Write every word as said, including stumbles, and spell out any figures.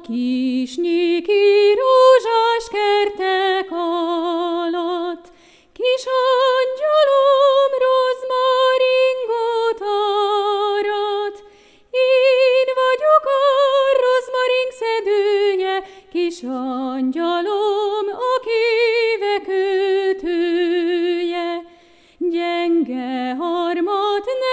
kisnyiki rózsás kertek alatt, kis angyalom rozmaringot arat. Én vagyok a rozmaring szedője, kis angyalom a kívek kötője. Gyenge harmat ne